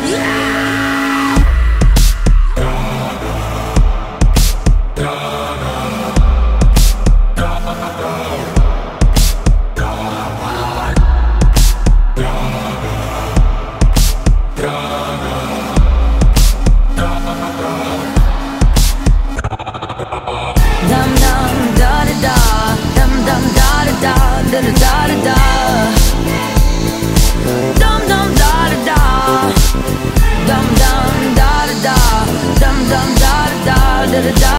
Dum dum da da da, dum dum da da da, da da da da da. Dum dum da da da, dum dum da da da, dum dum da da da, da da da.